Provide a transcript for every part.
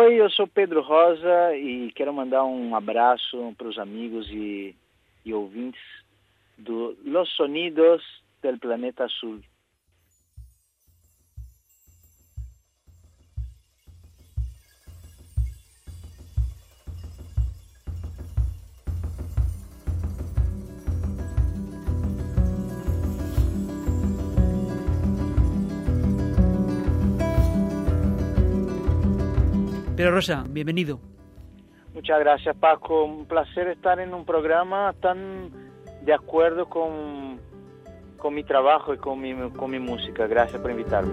Oi, eu sou Pedro Rosa e quero mandar um abraço para os amigos e ouvintes do Los Sonidos del Planeta Azul. Pedro Rosa, bienvenido. Muchas gracias, Paco. Un placer estar en un programa tan de acuerdo con mi trabajo y con mi música. Gracias por invitarme.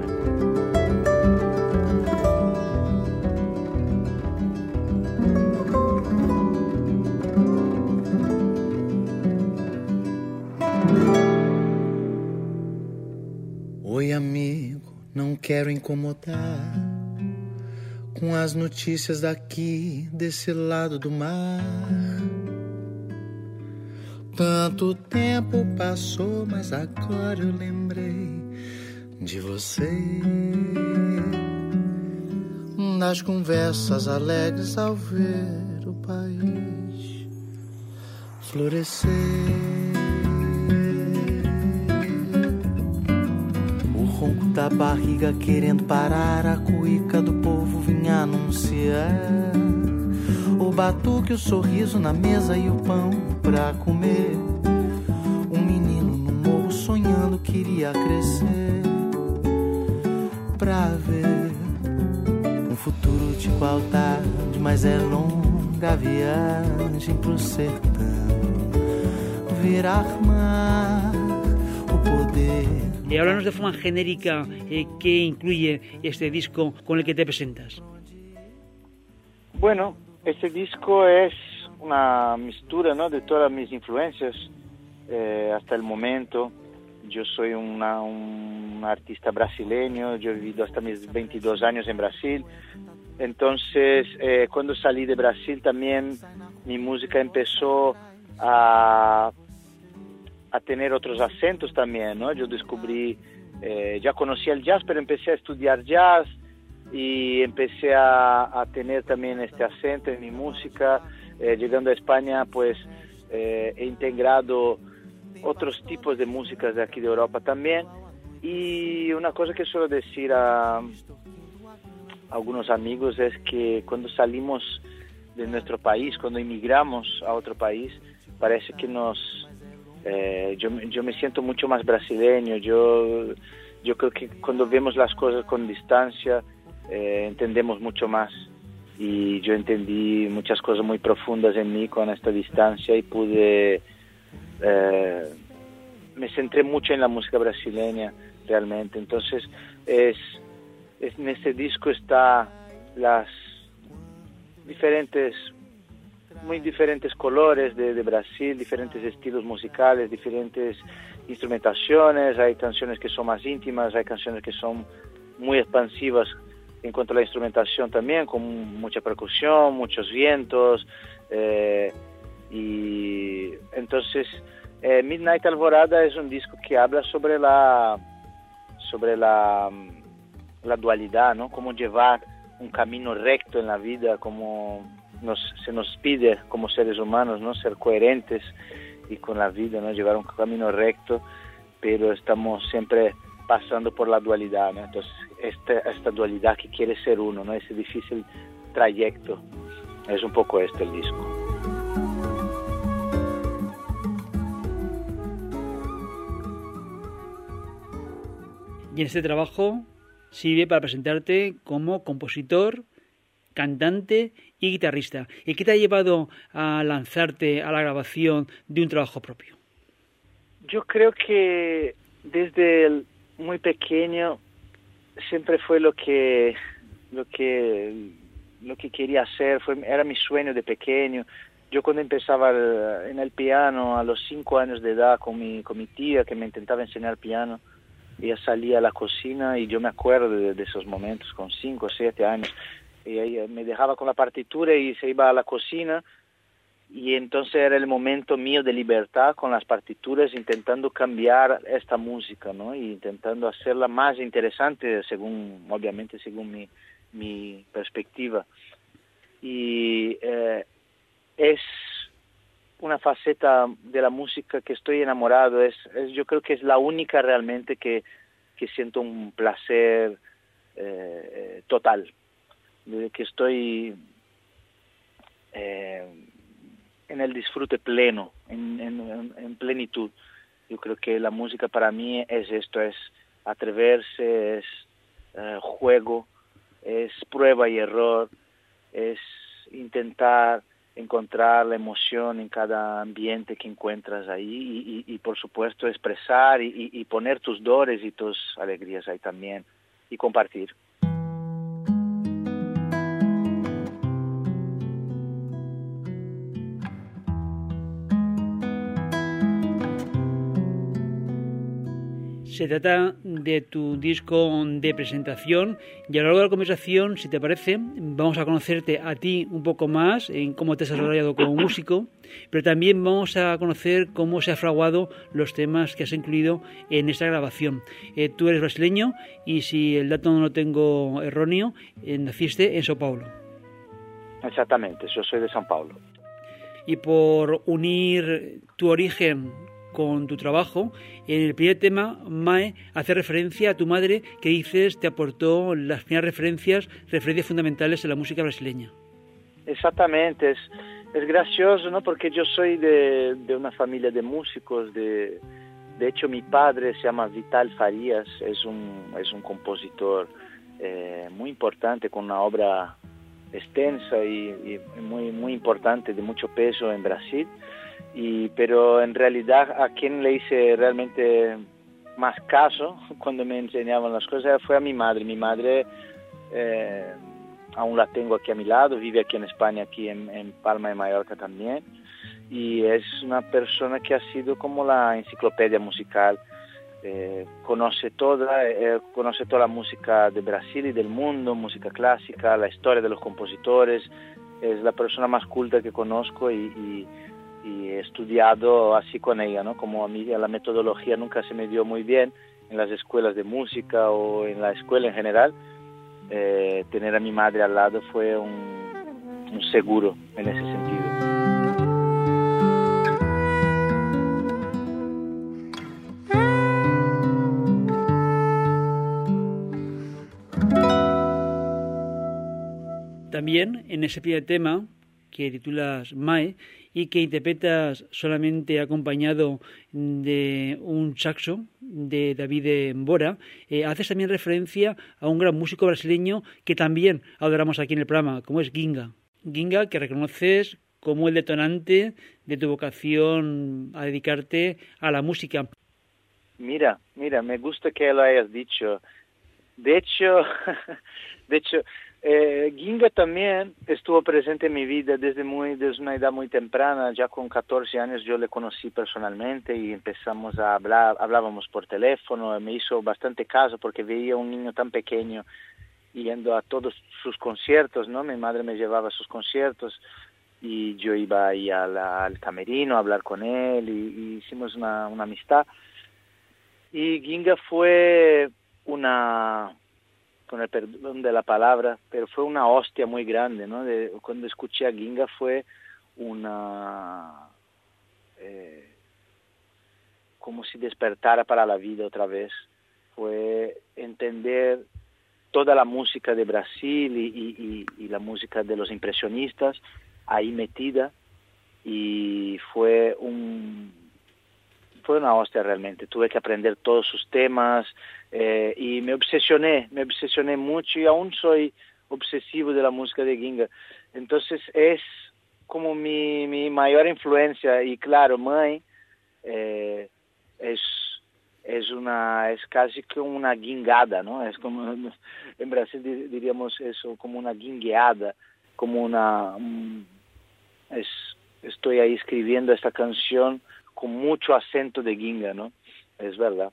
Oi, amigo, não quero incomodar com as notícias daqui, desse lado do mar. Tanto tempo passou, mas agora eu lembrei de você. Das conversas alegres ao ver o país florescer. O ronco da barriga querendo parar, a cuíca do povo vinha anunciar. O batuque, o sorriso na mesa e o pão pra comer. Um menino no morro sonhando queria crescer pra ver um futuro de igualdade, mas é longa a viagem pro sertão. Virar mar, o poder. Y háblanos de forma genérica qué incluye este disco con el que te presentas. Bueno, este disco es una mistura, ¿no?, de todas mis influencias hasta el momento. Yo soy un artista brasileño, yo he vivido hasta mis 22 años en Brasil. Entonces, cuando salí de Brasil también mi música empezó a tener otros acentos también, ¿no? Yo descubrí, ya conocía el jazz, pero empecé a estudiar jazz y empecé a tener también este acento en mi música. Llegando a España, pues he integrado otros tipos de músicas de aquí de Europa también. Y una cosa que suelo decir a algunos amigos es que cuando salimos de nuestro país, cuando emigramos a otro país, parece que yo me siento mucho más brasileño. Yo creo que cuando vemos las cosas con distancia, entendemos mucho más. Y yo entendí muchas cosas muy profundas en mí con esta distancia y me centré mucho en la música brasileña realmente. Entonces en este disco está las muy diferentes colores de Brasil, diferentes estilos musicales, diferentes instrumentaciones. Hay canciones que son más íntimas, hay canciones que son muy expansivas en cuanto a la instrumentación también, con mucha percusión, muchos vientos. Y entonces Midnight Alvorada es un disco que habla sobre la dualidad, ¿no? Cómo llevar un camino recto en la vida, como se nos pide como seres humanos, ¿no? Ser coherentes y con la vida, ¿no? Llevar un camino recto, pero estamos siempre pasando por la dualidad, ¿no? Entonces esta dualidad que quiere ser uno, ¿no? Ese difícil trayecto, es un poco el disco. Y en este trabajo sirve para presentarte como compositor, cantante y guitarrista. ¿Y qué te ha llevado a lanzarte a la grabación de un trabajo propio? Yo creo que desde muy pequeño siempre fue lo que quería hacer, era mi sueño de pequeño. Yo cuando empezaba en el piano a los 5 años de edad con mi tía que me intentaba enseñar piano, ella salía a la cocina y yo me acuerdo de esos momentos con 5 o 7 años. Y ella me dejaba con la partitura y se iba a la cocina, y entonces era el momento mío de libertad con las partituras, intentando cambiar esta música, ¿no? Y intentando hacerla más interesante, obviamente según mi perspectiva. y es una faceta de la música que estoy enamorado. Yo creo que es la única realmente que siento un placer total, de que estoy en el disfrute pleno, en plenitud. Yo creo que la música para mí es esto, es atreverse, es juego, es prueba y error, es intentar encontrar la emoción en cada ambiente que encuentras ahí y por supuesto expresar y poner tus dolores y tus alegrías ahí también y compartir. Se trata de tu disco de presentación y a lo largo de la conversación, si te parece, vamos a conocerte a ti un poco más, en cómo te has desarrollado como músico, pero también vamos a conocer cómo se han fraguado los temas que has incluido en esta grabación. Tú eres brasileño y si el dato no lo tengo erróneo, naciste en São Paulo. Exactamente, yo soy de São Paulo. Y por unir tu origen con tu trabajo, en el primer tema, Mae hace referencia a tu madre que dices te aportó las primeras referencias fundamentales en la música brasileña. Exactamente, es gracioso, ¿no? Porque yo soy de una familia de músicos, de hecho mi padre se llama Vital Farias, es un compositor muy importante, con una obra extensa y muy importante, de mucho peso en Brasil. Pero en realidad a quien le hice realmente más caso cuando me enseñaban las cosas fue a mi madre. Mi madre aún la tengo aquí a mi lado, vive aquí en España, aquí en Palma de Mallorca también, y es una persona que ha sido como la enciclopedia musical. Conoce toda la música de Brasil y del mundo, música clásica, la historia de los compositores. Es la persona más culta que conozco y he estudiado así con ella, ¿no? Como a mí la metodología nunca se me dio muy bien en las escuelas de música o en la escuela en general, tener a mi madre al lado fue un seguro en ese sentido. También en ese primer tema que titulas Mae y que interpretas solamente acompañado de un saxo de David Mbora, haces también referencia a un gran músico brasileño que también adoramos aquí en el programa, como es Ginga. Ginga, que reconoces como el detonante de tu vocación a dedicarte a la música. Mira, me gusta que lo hayas dicho. De hecho, Ginga también estuvo presente en mi vida desde una edad muy temprana. Ya con 14 años yo le conocí personalmente y empezamos a hablábamos por teléfono. Me hizo bastante caso porque veía un niño tan pequeño yendo a todos sus conciertos, ¿no? Mi madre me llevaba a sus conciertos y yo iba ahí al camerino a hablar con él y hicimos una amistad. Y Ginga fue con el perdón de la palabra, pero fue una hostia muy grande, ¿no? Cuando escuché a Ginga fue como si despertara para la vida otra vez. Fue entender toda la música de Brasil y la música de los impresionistas ahí metida, y fue una hostia realmente. Tuve que aprender todos sus temas y me obsesioné mucho y aún soy obsesivo de la música de Ginga. Entonces es como mi mayor influencia. Y claro, Mãe es casi como una guingada, ¿no? Es como en Brasil diríamos eso, como una guingueada, como estoy ahí escribiendo esta canción con mucho acento de Ginga, ¿no? Es verdad.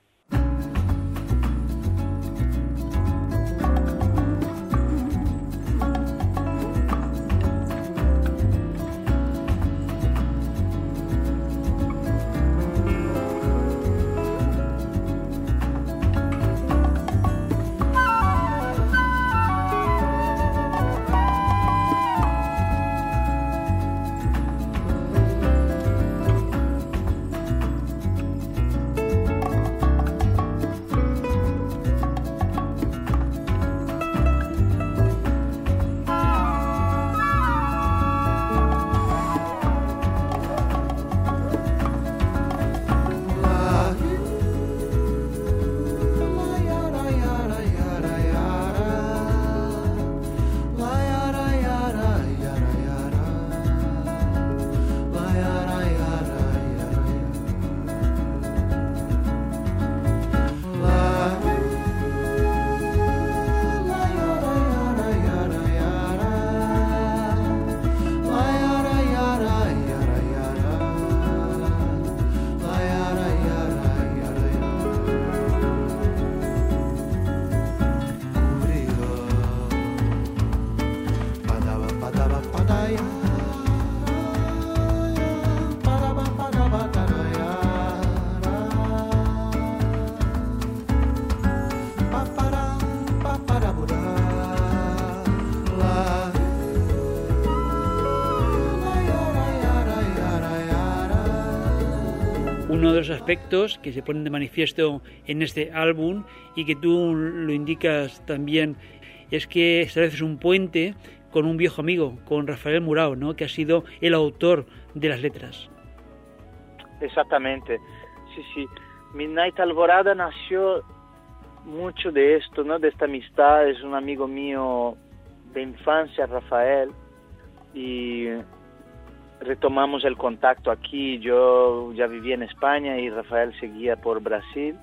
uno de los aspectos que se ponen de manifiesto en este álbum y que tú lo indicas también es que estableces un puente con un viejo amigo, con Rafael Murao, ¿no?, que ha sido el autor de las letras. Exactamente, sí. Midnight Alvorada nació mucho de esto, ¿no?, de esta amistad. Es un amigo mío de infancia, Rafael, y retomamos el contacto aquí. Yo ya vivía en España y Rafael seguía por Brasil,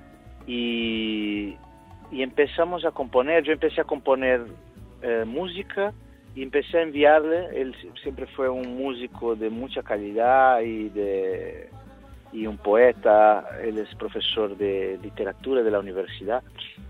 y empezamos a componer. Yo empecé a componer música y empecé a enviarle. Él siempre fue un músico de mucha calidad y un poeta. Él es profesor de literatura de la universidad.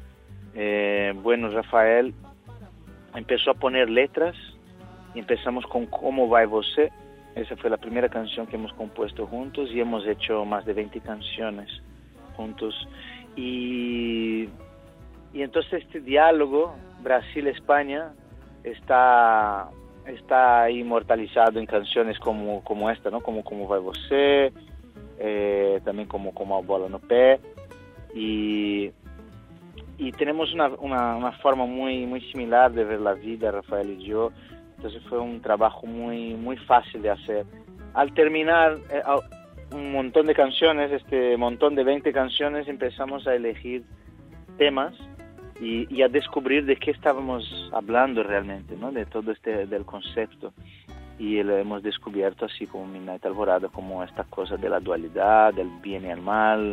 Rafael empezó a poner letras y empezamos con Como Vai Você. Esa fue la primera canción que hemos compuesto juntos y hemos hecho más de 20 canciones juntos. Y entonces este diálogo Brasil-España está inmortalizado en canciones como esta, ¿no? Como Vai Você, también como A Bola no Pé, y tenemos una forma muy similar de ver la vida, Rafael y yo. Entonces fue un trabajo muy fácil de hacer. Al terminar un montón de canciones, este montón de 20 canciones, empezamos a elegir temas y a descubrir de qué estábamos hablando realmente, ¿no?, de todo del concepto. Y lo hemos descubierto así como Midnight Alvorada, como esta cosa de la dualidad, del bien y el mal,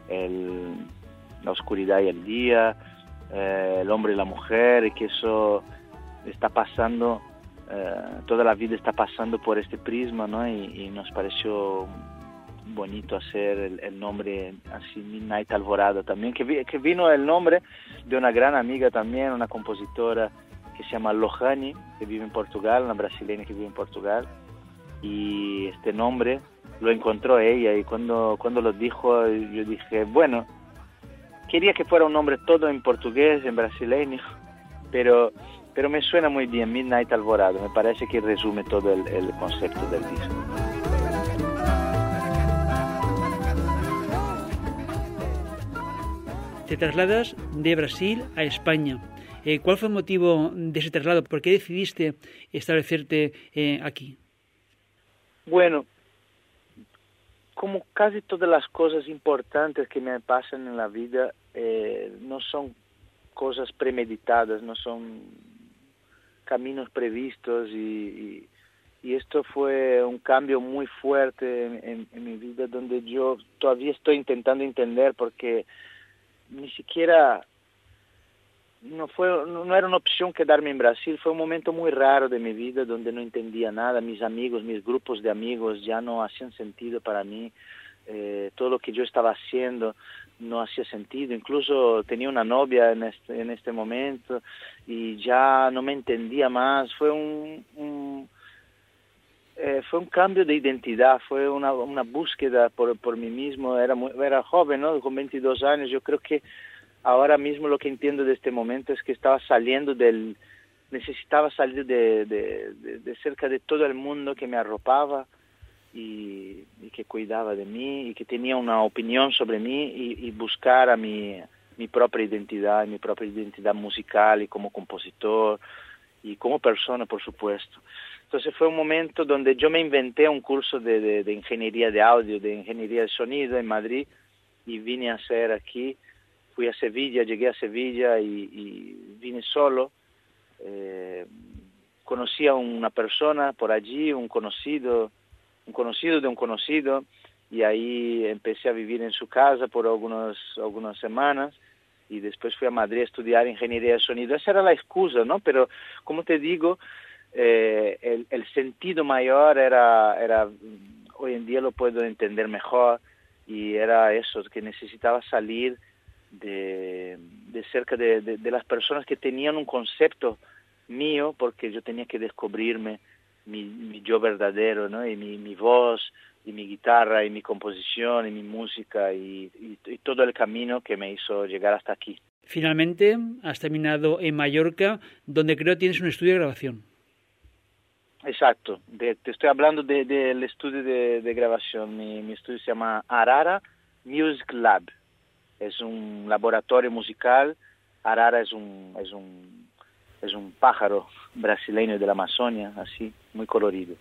la oscuridad y el día, el hombre y la mujer, y que eso está pasando, toda la vida está pasando por este prisma, ¿no? Y nos pareció bonito hacer el nombre así, Midnight Alvorada también, que vino el nombre de una gran amiga también, una compositora que se llama Lohane, que vive en Portugal, una brasileña que vive en Portugal, y este nombre lo encontró ella, y cuando lo dijo, yo dije, bueno, quería que fuera un nombre todo en portugués, en brasileño, pero me suena muy bien, Midnight Alvorada, me parece que resume todo el concepto del disco. Te trasladas de Brasil a España. ¿Cuál fue el motivo de ese traslado? ¿Por qué decidiste establecerte aquí? Bueno, como casi todas las cosas importantes que me pasan en la vida, no son cosas premeditadas, no son caminos previstos, y esto fue un cambio muy fuerte en mi vida, donde yo todavía estoy intentando entender, porque ni siquiera no era una opción quedarme en Brasil. Fue un momento muy raro de mi vida donde no entendía nada. Mis grupos de amigos ya no hacían sentido para mí. Todo lo que yo estaba haciendo no hacía sentido. Incluso tenía una novia en este momento y ya no me entendía más. Fue un cambio de identidad, fue una búsqueda por mí mismo. Era joven, ¿no?, con 22 años. Yo creo que ahora mismo lo que entiendo de este momento es que necesitaba salir de cerca de todo el mundo que me arropaba y que cuidaba de mí y que tenía una opinión sobre mí, y buscar a mi propia identidad musical, y como compositor y como persona, por supuesto. Entonces fue un momento donde yo me inventé un curso de ingeniería de audio, de ingeniería de sonido en Madrid, y vine a hacer aquí. Fui a Sevilla, llegué a Sevilla y vine solo. Conocí a una persona por allí, un conocido de un conocido, y ahí empecé a vivir en su casa por algunas semanas, y después fui a Madrid a estudiar ingeniería de sonido. Esa era la excusa, ¿no? Pero, como te digo, el sentido mayor era hoy en día lo puedo entender mejor, y era eso, que necesitaba salir de cerca de las personas que tenían un concepto mío, porque yo tenía que descubrirme mi yo verdadero, ¿no? Y mi voz, y mi guitarra, y mi composición, y mi música, y todo el camino que me hizo llegar hasta aquí. Finalmente has terminado en Mallorca, donde creo tienes un estudio de grabación. Exacto, te estoy hablando del estudio de grabación. Mi estudio se llama Arara Music Lab. Es un laboratorio musical. Arara es un pájaro brasileño de la Amazonia, así, muy colorido.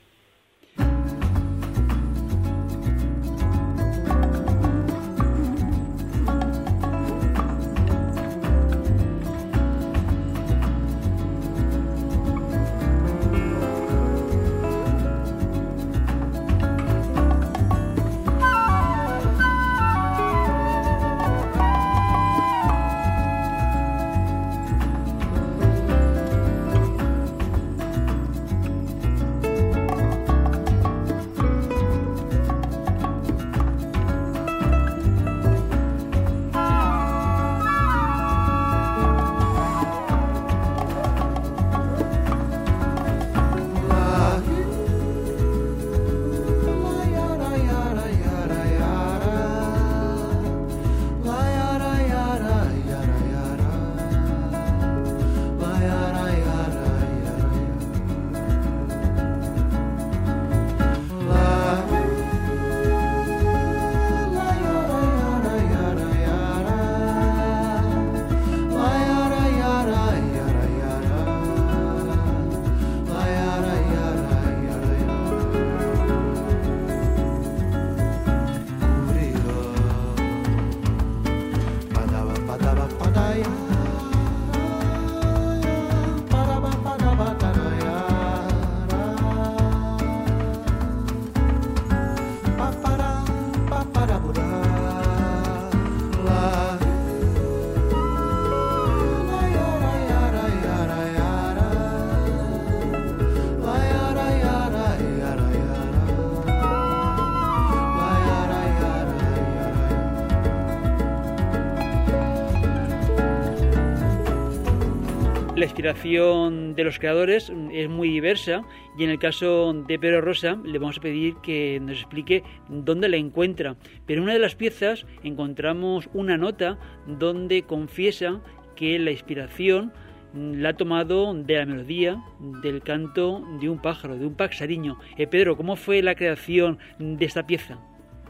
La inspiración de los creadores es muy diversa y en el caso de Pedro Rosa le vamos a pedir que nos explique dónde la encuentra. Pero en una de las piezas encontramos una nota donde confiesa que la inspiración la ha tomado de la melodía del canto de un pájaro, de un paxariño. Pedro, ¿cómo fue la creación de esta pieza?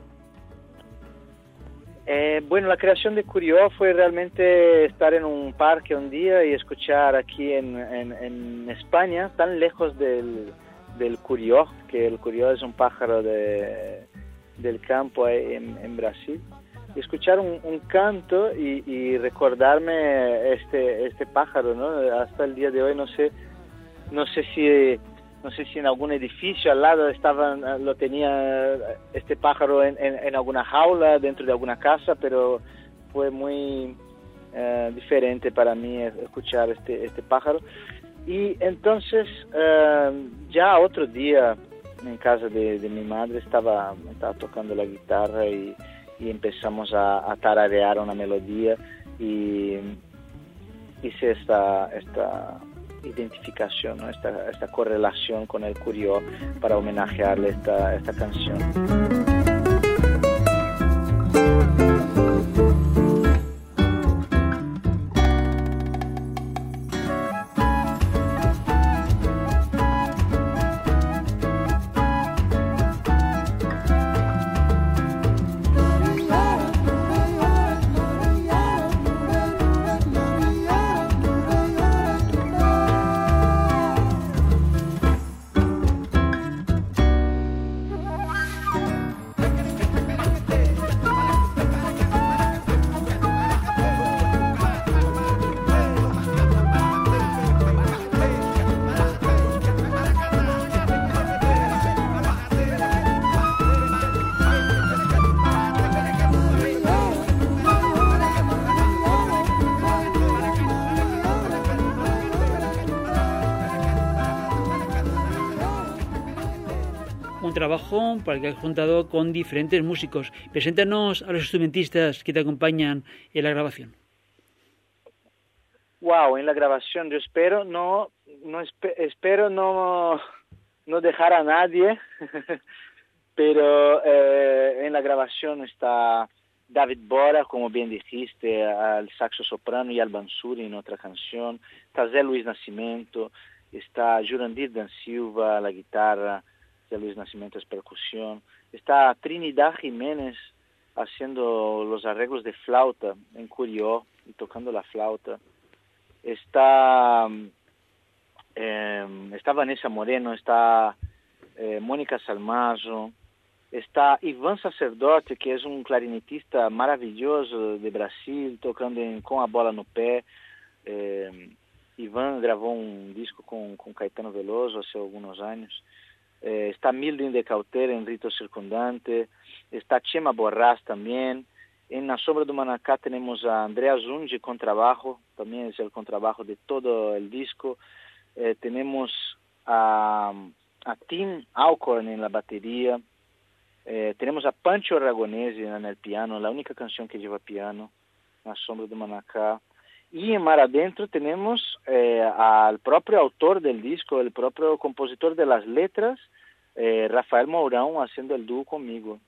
Bueno, la creación de Curió fue realmente estar en un parque un día y escuchar aquí en España, tan lejos del Curió, que el Curió es un pájaro del campo en Brasil, y escuchar un canto y recordarme este pájaro, ¿no? Hasta el día de hoy no sé si en algún edificio al lado lo tenía este pájaro en alguna jaula dentro de alguna casa, pero fue muy diferente para mí escuchar este pájaro. Y entonces ya otro día en casa de mi madre estaba tocando la guitarra y empezamos a tararear una melodía y hice esta identificación, ¿no? esta correlación con el Curió para homenajearle esta canción. Un trabajo para el que has contado con diferentes músicos. Preséntanos a los instrumentistas que te acompañan en la grabación. Wow, en la grabación yo espero no dejar a nadie, pero en la grabación está David Bora, como bien dijiste, al saxo soprano, y al Bansuri en otra canción, está Zé Luis Nascimento, está Jurandir Dan Silva, la guitarra, José Luis Nascimento, percusión, está Trinidad Jiménez haciendo los arreglos de flauta en Curió y tocando la flauta, está Vanessa Moreno, está Mónica Salmazo, está Iván Sacerdote, que es un clarinetista maravilloso de Brasil, tocando con a bola no pé. Iván grabó un disco con Caetano Veloso hace algunos años. Está Mildred de Cautera en Rito Circundante, está Chema Borrás también. En La Sombra do Manacá tenemos a Andrea Zungi contrabajo, también es el contrabajo de todo el disco. Tenemos a Tim Alcorn en la batería. Tenemos a Pancho Aragonese en el piano, la única canción que lleva piano, La Sombra do Manacá. Y en Mar Adentro tenemos al propio autor del disco, el propio compositor de las letras, Rafael Mourão, haciendo el dúo conmigo.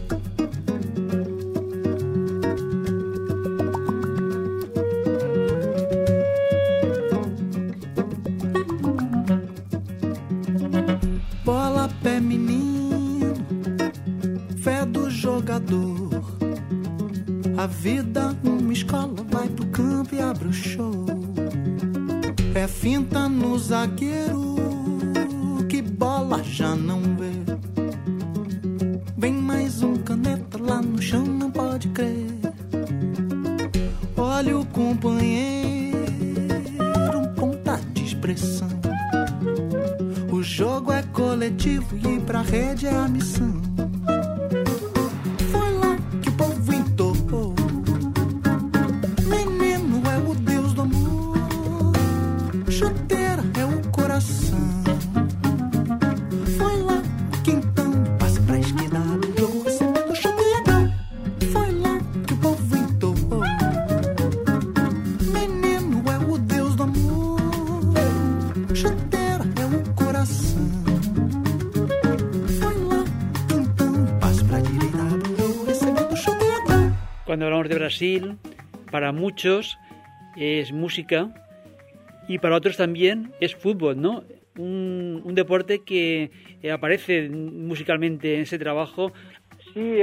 Bola, pé, menino, fé do jogador. A vida numa escola, vai pro campo e abre o show. É finta no zagueiro, que bola já não vê. Vem mais um caneta lá no chão, não pode crer. Olha o companheiro, ponta de expressão. O jogo é coletivo e pra rede é a missão. Foi lá que o povo entornou. Menino é o Deus do amor. Chuteira é o coração. Foi lá que então passa pra esquina do jogo recebendo chuteira. Foi lá que o povo entornou. Menino é o Deus do amor. Chuteira é o coração. Foi lá que então passa pra direita do jogo recebendo chuteira. Cuando hablamos de Brasil, para muchos es música y para otros también es fútbol, ¿no? Un deporte que aparece musicalmente en ese trabajo. Sí,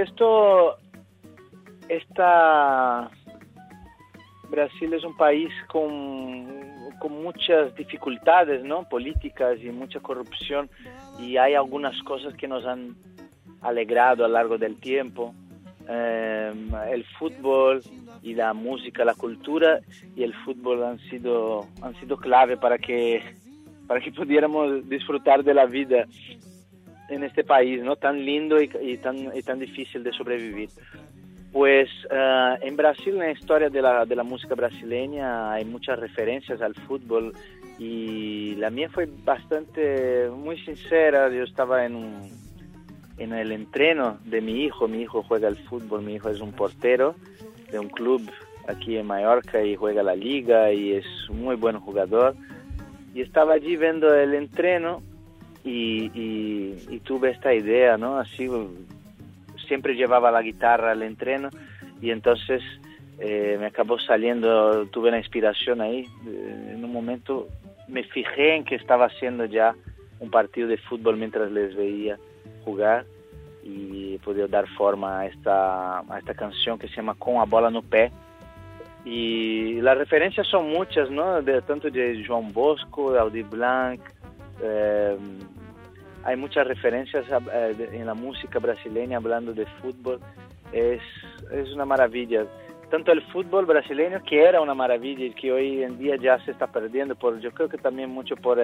Brasil es un país con muchas dificultades, ¿no? Políticas y mucha corrupción, y hay algunas cosas que nos han alegrado a lo largo del tiempo. El fútbol y la música, la cultura y el fútbol han sido clave para que pudiéramos disfrutar de la vida en este país, ¿no? Tan lindo y tan difícil de sobrevivir. Pues en Brasil, en la historia de la música brasileña, hay muchas referencias al fútbol, y la mía fue muy sincera. Yo estaba en el entreno de mi hijo juega al fútbol, mi hijo es un portero de un club aquí en Mallorca y juega la liga y es un muy buen jugador, y estaba allí viendo el entreno y tuve esta idea, ¿no? Así, siempre llevaba la guitarra al entreno, y entonces me acabó saliendo, tuve una inspiración ahí. En un momento me fijé en que estaba haciendo ya un partido de fútbol mientras les veía jugar, y he podido dar forma a esta canción que se llama Com a Bola no Pé. Y las referencias son muchas, ¿no? Tanto de João Bosco, de Aldir Blanc. Hay muchas referencias en la música brasileña hablando de fútbol. Es una maravilla. Tanto el fútbol brasileño, que era una maravilla y que hoy en día ya se está perdiendo, yo creo que también mucho por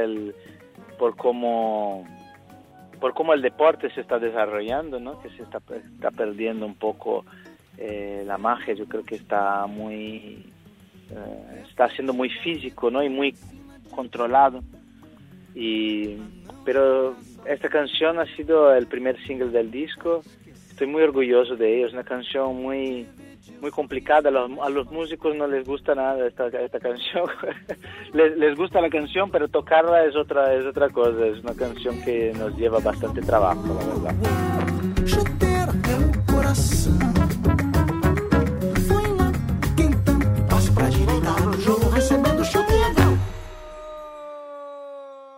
cómo el deporte se está desarrollando, ¿no? Que se está perdiendo un poco la magia. Yo creo que está siendo muy físico, ¿no? Y muy controlado. Pero esta canción ha sido el primer single del disco. Estoy muy orgulloso de ello. Es una canción muy complicada. A los músicos no les gusta nada esta canción. les gusta la canción, pero tocarla es otra cosa. Es una canción que nos lleva bastante trabajo, la verdad. Chuteira é o coração. Foi lá que então passe pra direita no jogo recebendo chuteira.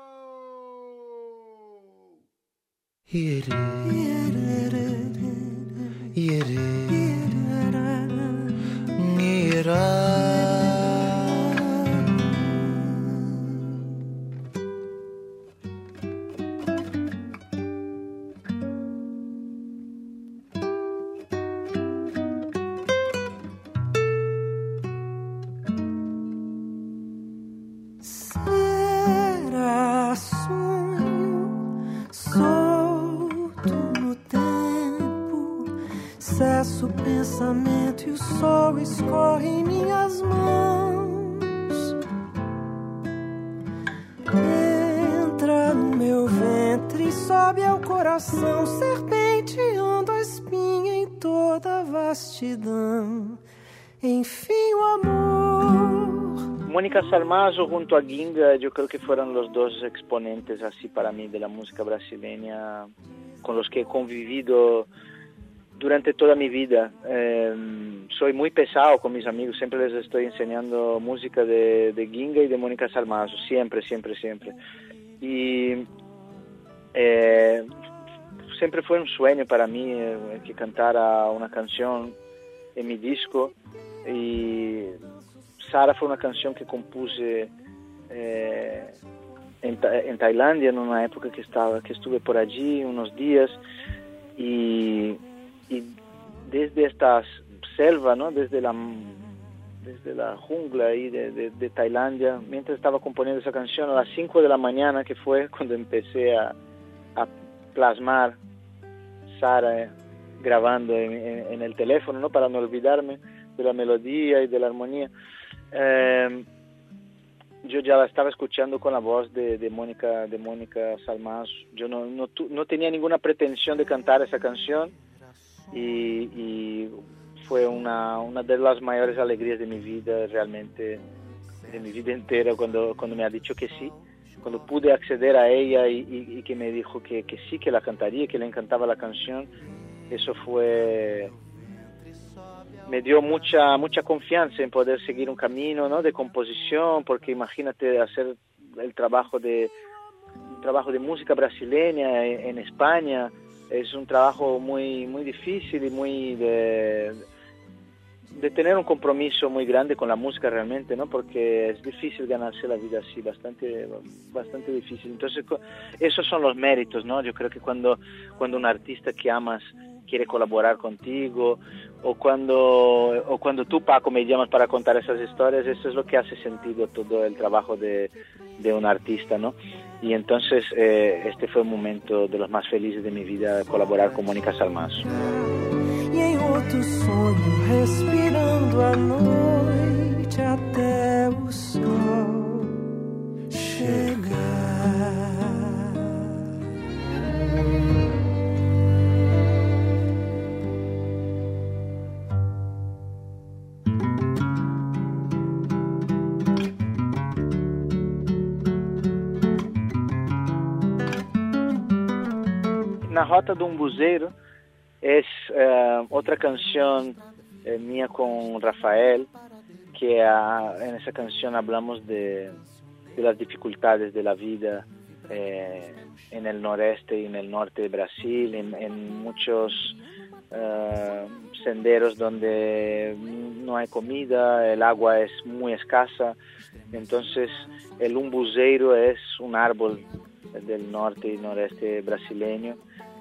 Será sonho solto no tempo, cesso o pensamento e o sol escorre em minhas mãos, entra no meu ventre, sobe ao coração, serpenteando a espinha em toda a vastidão, enfim o amor. Mónica Salmazo junto a Ginga, yo creo que fueron los dos exponentes así para mí de la música brasileña con los que he convivido durante toda mi vida. Soy muy pesado con mis amigos, siempre les estoy enseñando música de Ginga y de Mónica Salmazo, siempre. Y siempre fue un sueño para mí que cantara una canción en mi disco, y Sara fue una canción que compuse en Tailandia en una época que estuve por allí unos días, y desde esta selva, ¿no? desde la jungla ahí de Tailandia, mientras estaba componiendo esa canción a las 5 de la mañana, que fue cuando empecé a plasmar Sara grabando en el teléfono, ¿no? Para no olvidarme de la melodía y de la armonía. Yo ya la estaba escuchando con la voz de Mónica Salmazo. Yo no tenía ninguna pretensión de cantar esa canción, y fue una de las mayores alegrías de mi vida, realmente, de mi vida entera, cuando me ha dicho que sí, cuando pude acceder a ella y que me dijo que sí, que la cantaría, que le encantaba la canción. Eso me dio mucha confianza en poder seguir un camino, ¿no? de composición, porque imagínate hacer el trabajo de música brasileña en España. Es un trabajo muy difícil y muy de tener un compromiso muy grande con la música realmente, ¿no? Porque es difícil ganarse la vida así, bastante difícil. Entonces, esos son los méritos, ¿no? Yo creo que cuando un artista que amas quiere colaborar contigo, o cuando tú, Paco, me llamas para contar esas historias, eso es lo que hace sentido todo el trabajo de un artista, ¿no? Y entonces este fue un momento de los más felices de mi vida, colaborar con Mónica Salmazo. E em outro sonho, respirando a noite até o sol chegar. Na Rota de Umbuzeiro es otra canción mía con Rafael, que en esa canción hablamos de las dificultades de la vida en el noreste y en el norte de Brasil, en muchos senderos donde no hay comida, el agua es muy escasa. Entonces el umbuzeiro es un árbol del norte y noreste brasileño,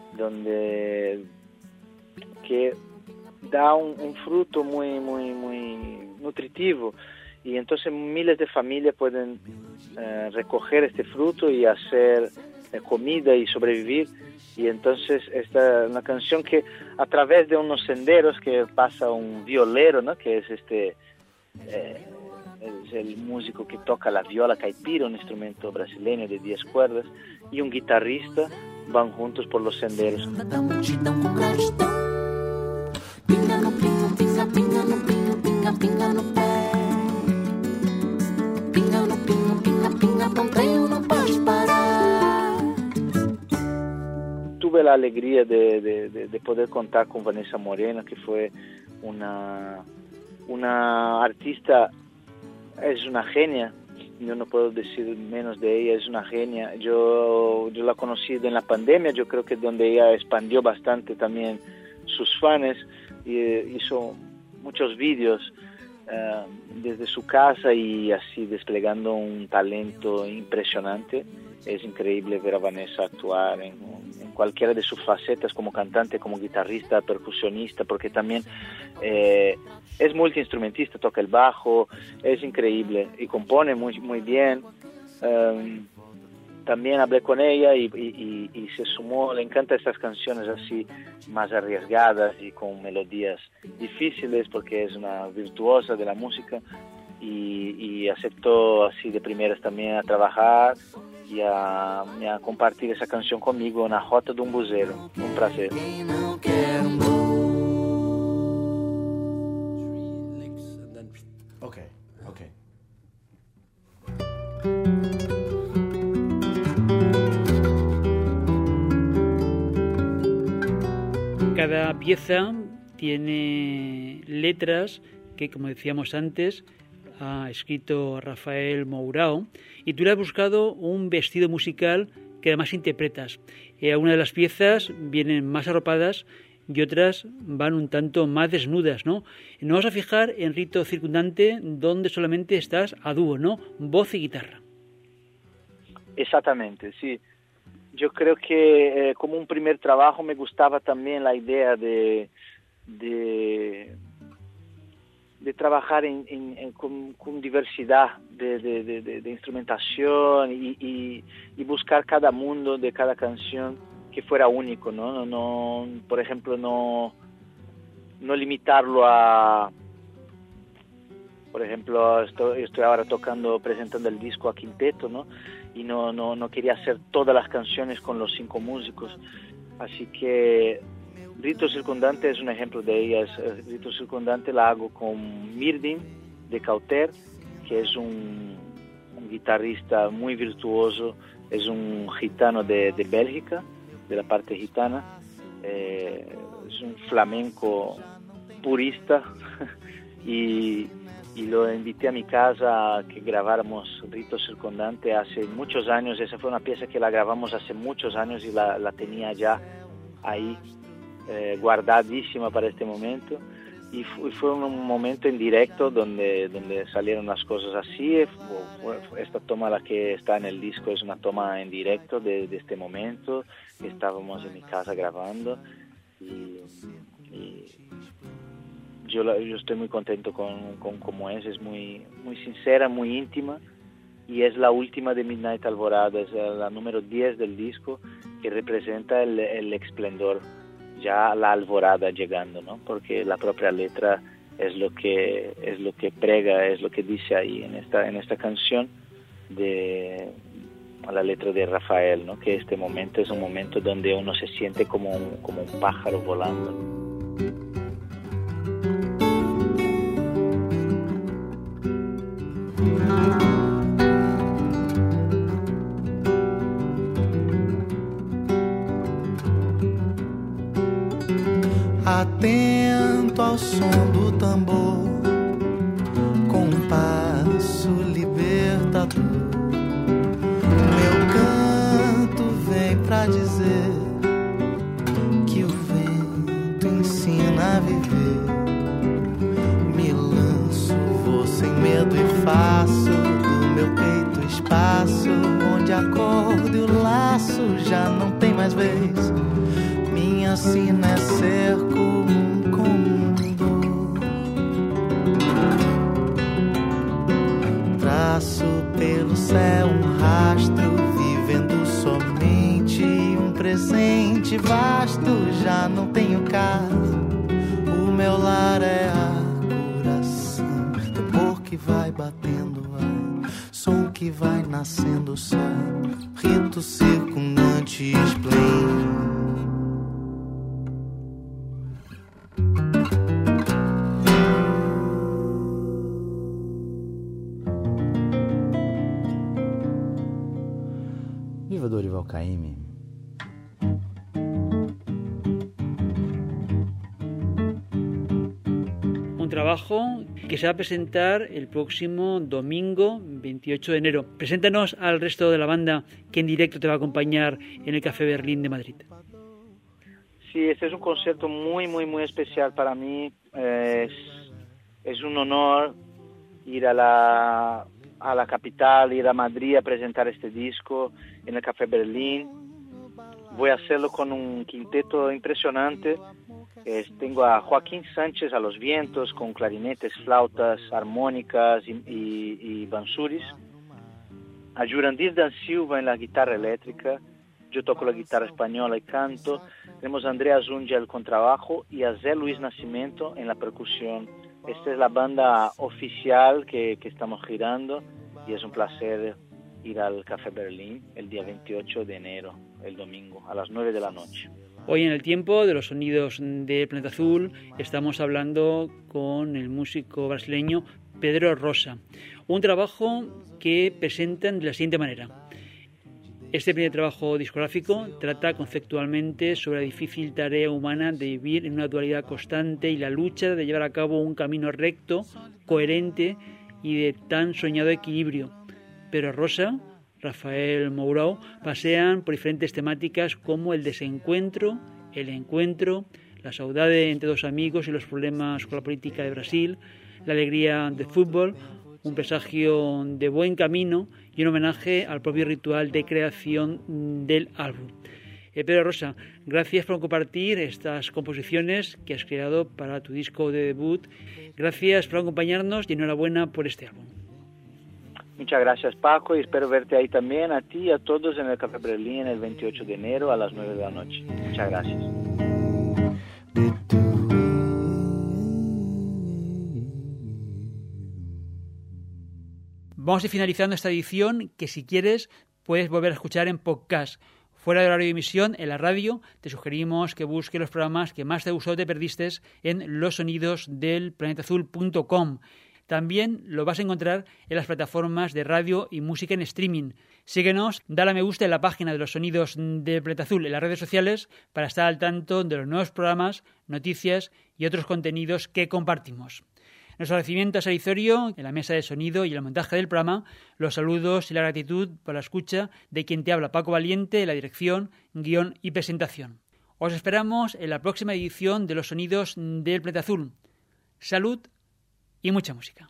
que da un fruto muy nutritivo, y entonces miles de familias pueden recoger este fruto y hacer comida y sobrevivir. Y entonces esta es una canción que a través de unos senderos que pasa un violero, ¿no? Que es es el músico que toca la viola caipira, un instrumento brasileño de 10 cuerdas, y un guitarrista, van juntos por los senderos. Tuve la alegría de poder contar con Vanessa Moreno, que fue una artista, es una genia, yo no puedo decir menos de ella, es una genia. Yo la conocí en la pandemia, yo creo que donde ella expandió bastante también sus fans, y hizo muchos vídeos desde su casa y así desplegando un talento impresionante. Es increíble ver a Vanessa actuar en cualquiera de sus facetas, como cantante, como guitarrista, percusionista, porque también es multiinstrumentista, toca el bajo, es increíble y compone muy, muy bien. También hablé con ella y se sumó, le encantan estas canciones así más arriesgadas y con melodías difíciles, porque es una virtuosa de la música, y aceptó así de primeras también a trabajar y a compartir esa canción conmigo na Rota de Buzeiro. Un placer. Okay. Cada pieza tiene letras que, como decíamos antes, ha escrito Rafael Mourão, y tú le has buscado un vestido musical que además interpretas. Algunas de las piezas vienen más arropadas y otras van un tanto más desnudas, ¿no? Nos vamos a fijar en Rito Circundante, donde solamente estás a dúo, ¿no? Voz y guitarra. Exactamente, sí. Yo creo que como un primer trabajo me gustaba también la idea de trabajar con diversidad de instrumentación y buscar cada mundo de cada canción que fuera único, ¿no? No, por ejemplo, no limitarlo a... Por ejemplo, estoy ahora presentando el disco a quinteto, ¿no? Y no quería hacer todas las canciones con los 5 músicos. Así que Rito Circundante es un ejemplo de ellas. Rito Circundante la hago con Mirdin de Cauter, que es un guitarrista muy virtuoso, es un gitano de Bélgica, de la parte gitana, es un flamenco purista y lo invité a mi casa a que grabáramos Rito Circundante hace muchos años. Esa fue una pieza que la grabamos hace muchos años y la tenía ya ahí guardadísima para este momento, y fue un momento en directo donde salieron las cosas así. Esta toma, la que está en el disco, es una toma en directo de este momento que estábamos en mi casa grabando, y yo estoy muy contento con cómo es muy, muy sincera, muy íntima, y es la última de Midnight Alvorada, es la número 10 del disco, que representa el esplendor, ya la alborada llegando, ¿no? Porque la propia letra es lo que prega, es lo que dice ahí en esta canción, a la letra de Rafael, ¿no? Que este momento es un momento donde uno se siente como un pájaro volando. Atento ao som do tambor, com um passo libertador, meu canto vem pra dizer que o vento ensina a viver. Me lanço, vou sem medo e faço do meu peito espaço, onde a corda e o laço já não tem mais vez. Minha sina é cerco com dor. Traço pelo céu um rastro, vivendo somente um presente vasto. Já não tenho casa, o meu lar é a coração. Tambor que vai batendo ar, som que vai nascendo só. Rito circundante esplêndido. Viva Dorival Caymmi. Un trabajo que se va a presentar el próximo domingo 28 de enero. Preséntanos al resto de la banda que en directo te va a acompañar en el Café Berlín de Madrid. Sí, este es un concierto muy, muy, muy especial para mí. Es un honor ir a la capital, ir a Madrid a presentar este disco en el Café Berlín. Voy a hacerlo con un quinteto impresionante. Tengo a Joaquín Sánchez a los vientos, con clarinetes, flautas, armónicas y bansuris. A Jurandir Dan Silva en la guitarra eléctrica. Yo toco la guitarra española y canto. Tenemos a Andrea Zundia al contrabajo y a Zé Luis Nascimento en la percusión. Esta es la banda oficial que estamos girando y es un placer ir al Café Berlín el día 28 de enero, el domingo, a las 9 de la noche. Hoy en el tiempo de los sonidos de Planeta Azul estamos hablando con el músico brasileño Pedro Rosa. Un trabajo que presentan de la siguiente manera. Este primer trabajo discográfico trata conceptualmente sobre la difícil tarea humana de vivir en una dualidad constante y la lucha de llevar a cabo un camino recto, coherente y de tan soñado equilibrio. Pero Rosa, Rafael Mourão, pasean por diferentes temáticas como el desencuentro, el encuentro, la saudade entre dos amigos y los problemas con la política de Brasil, la alegría del fútbol, un presagio de buen camino y un homenaje al propio ritual de creación del álbum. Pedro Rosa, gracias por compartir estas composiciones que has creado para tu disco de debut. Gracias por acompañarnos y enhorabuena por este álbum. Muchas gracias, Paco, y espero verte ahí también, a ti y a todos en el Café Berlín el 28 de enero a las 9 de la noche. Muchas gracias. Vamos a ir finalizando esta edición que, si quieres, puedes volver a escuchar en podcast. Fuera del horario de emisión, en la radio, te sugerimos que busques los programas que más te gustó o te perdiste en losonidosdelplanetaazul.com. También lo vas a encontrar en las plataformas de radio y música en streaming. Síguenos, dale a me gusta en la página de Los Sonidos del Planeta Azul en las redes sociales para estar al tanto de los nuevos programas, noticias y otros contenidos que compartimos. Nuestro agradecimiento a Sarizorio en la mesa de sonido y el montaje del programa, los saludos y la gratitud por la escucha de quien te habla, Paco Valiente, en la dirección, guión y presentación. Os esperamos en la próxima edición de Los Sonidos del Planeta Azul. Salud e muita música.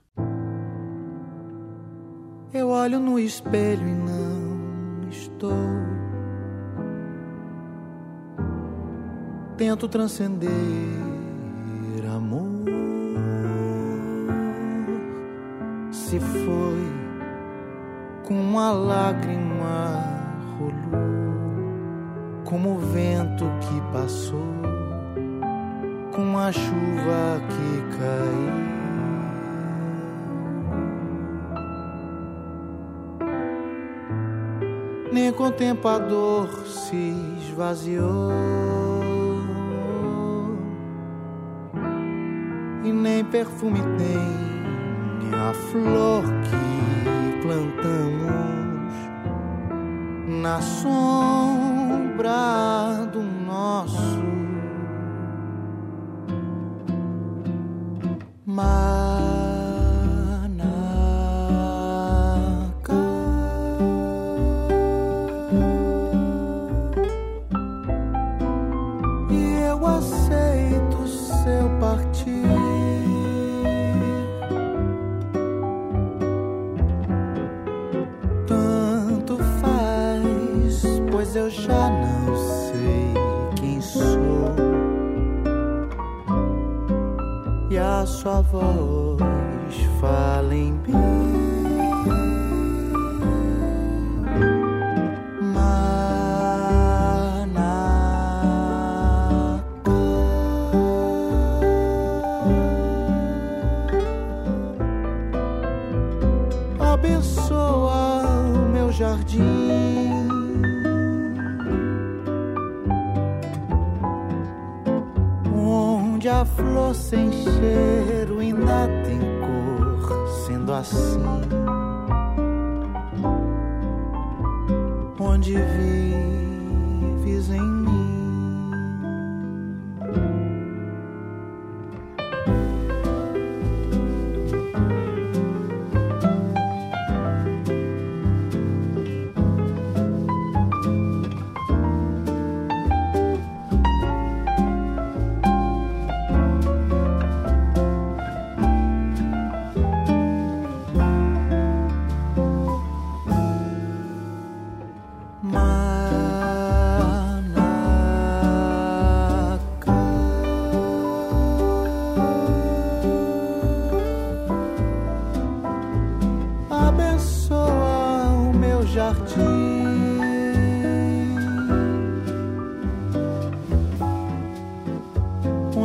Eu olho no espelho e não estou. Tento transcender amor. Se foi com uma lágrima rolou, como o vento que passou, com a chuva que caiu. Nem com o tempo a dor se esvaziou, e nem perfume tem a flor que plantamos na sombra do nosso Manacá. E eu aceito seu partir. Eu já não sei quem sou, e a sua voz fala em mim. Manacá, abençoa o meu jardim. Onde a flor sem cheiro ainda tem cor, sendo assim, onde vives em mim.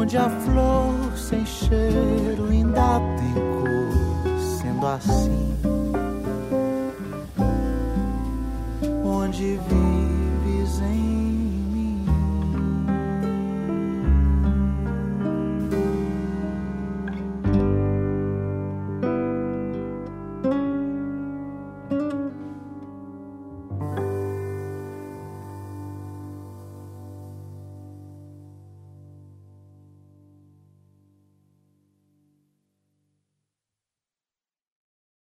onde a flor sem cheiro ainda tem cor, sendo assim, onde vi